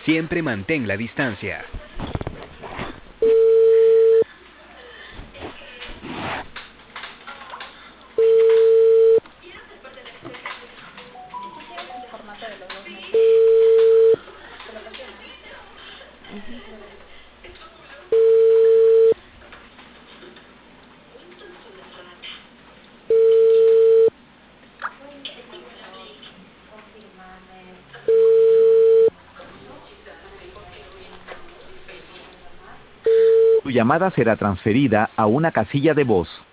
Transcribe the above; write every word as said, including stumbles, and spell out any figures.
Siempre mantén la distancia. Tu llamada será transferida a una casilla de voz.